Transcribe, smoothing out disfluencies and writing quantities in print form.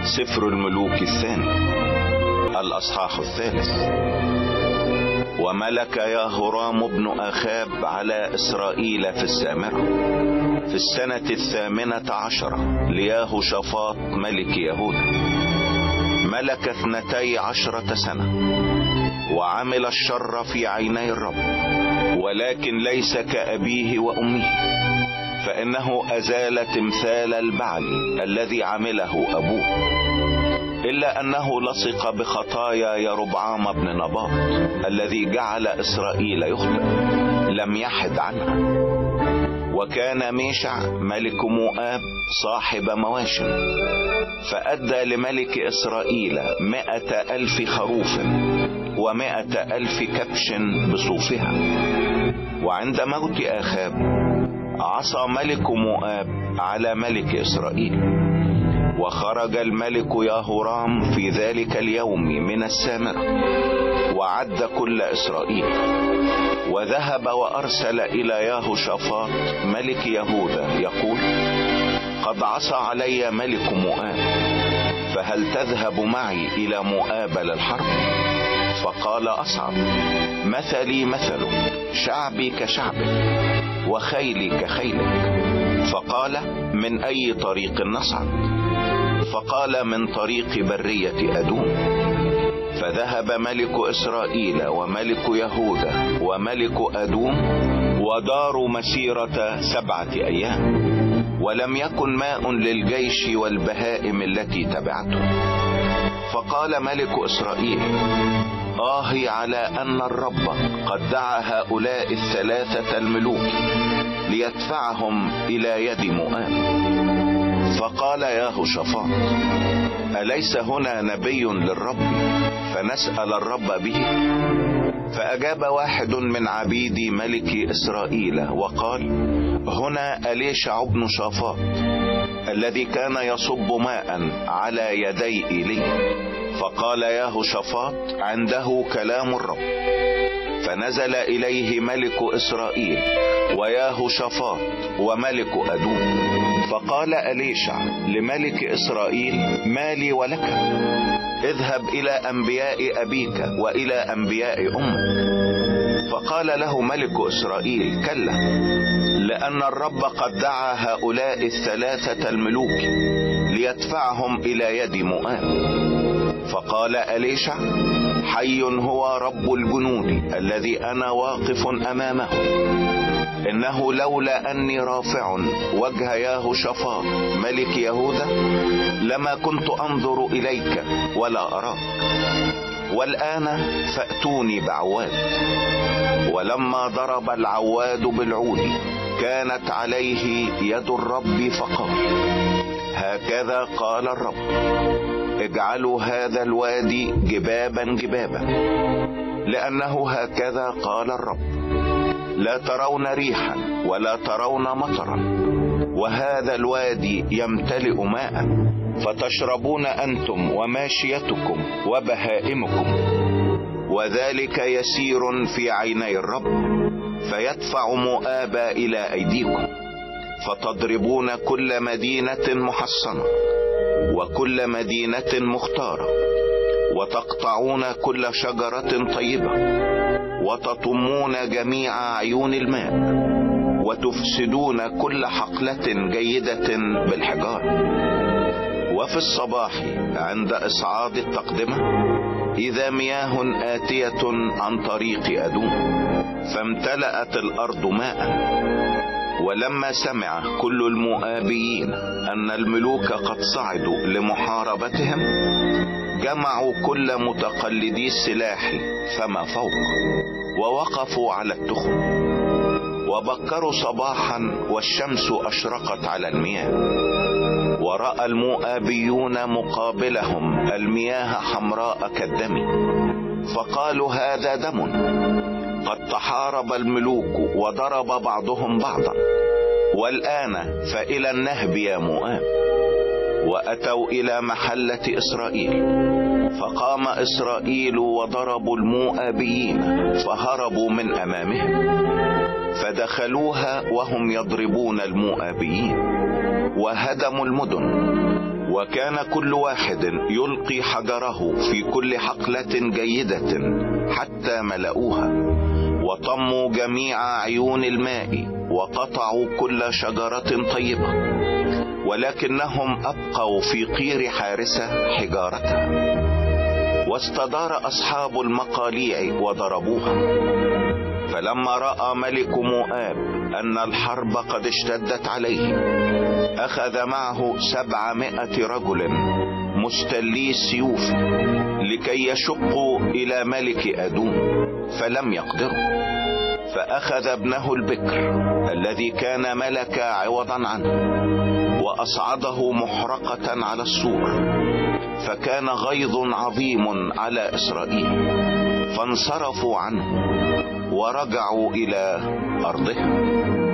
سفر الملوك الثاني الأصحاح 3. وملك يهورام بن أخاب على إسرائيل في السامرة في السنة 18 ليهوشافاط ملك يهوذا. ملك 12 سنة، وعمل الشر في عيني الرب، ولكن ليس كأبيه وأمه، فإنه أزال تمثال البعل الذي عمله أبوه، إلا أنه لصق بخطايا يربعام بن نباط الذي جعل إسرائيل يخطئ، لم يحد عنها. وكان ميشع ملك مؤاب صاحب مواشٍ، فأدى لملك إسرائيل 100,000 خروف و100,000 كبش بصوفها. وعند موت آخاب عصى ملك مؤاب على ملك إسرائيل، وخرج الملك يهورام في ذلك اليوم من السامرة وعد كل إسرائيل، وذهب وأرسل إلى يهوشافاط ملك يهوذا يقول: قد عصى علي ملك مؤاب، فهل تذهب معي إلى مؤاب للحرب؟ فقال: أصعد، مثلي مثلك، شعبي كشعبك، وخيلي كخيلك. فقال: من أي طريق نصعد؟ فقال: من طريق برية أدوم. فذهب ملك إسرائيل وملك يهوذا وملك أدوم، وداروا مسيرة 7 أيام، ولم يكن ماء للجيش والبهائم التي تبعته. فقال ملك إسرائيل: آهي على أن الرب قد دعا هؤلاء 3 الملوك ليدفعهم إلى يد مؤاب. فقال يهوشافاط: أليس هنا نبي للرب فنسأل الرب به؟ فأجاب واحد من عبيد ملك إسرائيل وقال: هنا أليشع بن شافاط الذي كان يصب ماء على يدي إيليا. فقال يهوشافاط: عنده كلام الرب. فنزل إليه ملك إسرائيل ويهوشافاط وملك أدوم. فقال أليشع لملك إسرائيل: ما لي ولك؟ اذهب إلى أنبياء أبيك وإلى أنبياء أمك. فقال له ملك إسرائيل: كلا، لأن الرب قد دعا هؤلاء 3 الملوك ليدفعهم إلى يد مؤاب. فقال أليشع: حي هو رب الجنود الذي أنا واقف أمامه، إنه لولا أني رافع وجه يهوشافاط ملك يهوذا لما كنت أنظر إليك ولا أراك. والآن فأتوني بعواد. ولما ضرب العواد بالعود كانت عليه يد الرب، فقال: هكذا قال الرب: اجعلوا هذا الوادي جبابا جبابا، لأنه هكذا قال الرب: لا ترون ريحا ولا ترون مطرا، وهذا الوادي يمتلئ ماء، فتشربون أنتم وماشيتكم وبهائمكم، وذلك يسير في عيني الرب، فيدفع مؤاب إلى أيديكم، فتضربون كل مدينة محصنة وكل مدينة مختارة، وتقطعون كل شجرة طيبة، وتطمون جميع عيون الماء، وتفسدون كل حقلة جيدة بالحجار. وفي الصباح عند إصعاد التقدمة إذا مياه آتية عن طريق أدوم، فامتلأت الأرض ماء. ولما سمع كل المؤابيين أن الملوك قد صعدوا لمحاربتهم، جمعوا كل متقلدي السلاح فما فوق، ووقفوا على التخم، وبكروا صباحا والشمس أشرقت على المياه. ورأى المؤابيون مقابلهم المياه حمراء كالدم، فقالوا: هذا دم. قد تحارب الملوك وضرب بعضهم بعضا، والآن فإلى النهب يا مؤاب. وأتوا إلى محلة إسرائيل، فقام إسرائيل وضربوا المؤابيين، فهربوا من أمامهم، فدخلوها وهم يضربون المؤابيين، وهدموا المدن، وكان كل واحد يلقي حجره في كل حقلة جيدة حتى ملأوها، وطموا جميع عيون الماء وقطعوا كل شجرة طيبة، ولكنهم أبقوا في قير حارسة حجارتها. واستدار أصحاب المقاليع وضربوها. فلما رأى ملك مؤاب أن الحرب قد اشتدت عليه، أخذ معه 700 رجل مستلي السيوف لكي يشقوا إلى ملك أدوم، فلم يقدروا. فأخذ ابنه البكر الذي كان ملك عوضا عنه، وأصعده محرقة على السور، فكان غيظ عظيم على إسرائيل، فانصرفوا عنه ورجعوا إلى أرضهم.